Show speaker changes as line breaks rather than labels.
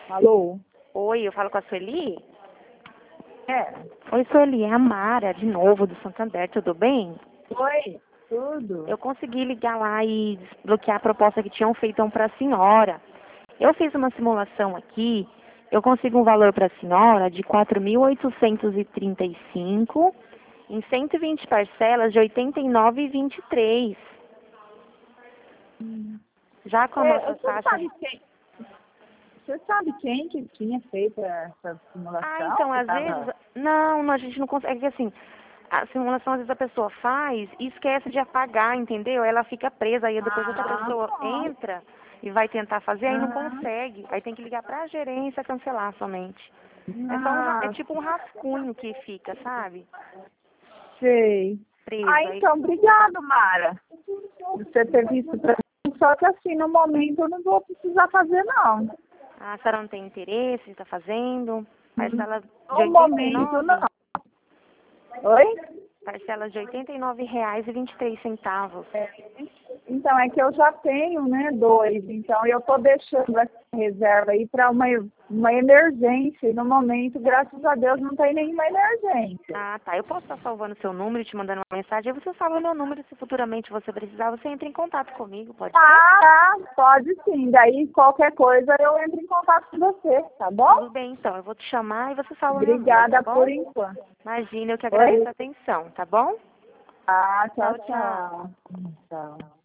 Alô?
Oi, eu falo com a Sueli?
É.
Oi, Sueli, é a Mara, de novo, do Santander, tudo bem?
Oi, tudo?
Eu consegui ligar lá e desbloquear a proposta que tinham feito para a senhora. Eu fiz uma simulação aqui, eu consigo um valor para a senhora de 4.835 em 120 parcelas de 89,23. Já com a nossa taxa...
Você sabe quem que tinha feito essa simulação?
Então, às vezes... Não, a gente não consegue, assim... A simulação, às vezes, a pessoa faz e esquece de apagar, entendeu? Ela fica presa, aí depois outra pessoa entra e vai tentar fazer, aí não consegue. Aí tem que ligar pra gerência cancelar somente. É tipo um rascunho que fica, sabe?
Sei.
Preso.
Então, obrigado, Mara. Você ter visto pra mim, só que assim, no momento eu não vou precisar fazer, não.
A senhora não tem interesse em estar fazendo? Parcela de
No momento, não. Oi?
Parcelas de R$ 89,23.
Então, é que eu já tenho, né, 2. Então, eu tô deixando essa reserva aí para uma emergência. E no momento, graças a Deus, não tem nenhuma emergência.
Ah, tá. Eu posso estar salvando seu número e te mandando uma mensagem. Aí você salva meu número. Se futuramente você precisar, você entra em contato comigo, pode ser?
Tá, pode sim. Daí, qualquer coisa, eu entro em contato com você, tá bom?
Tudo bem, então. Eu vou te chamar e você salva meu número,
Obrigada
tá bom?
por enquanto.
Imagina, eu que agradeço a atenção, tá bom?
Ah, tchau,
Tchau, tchau.
tchau. Tchau.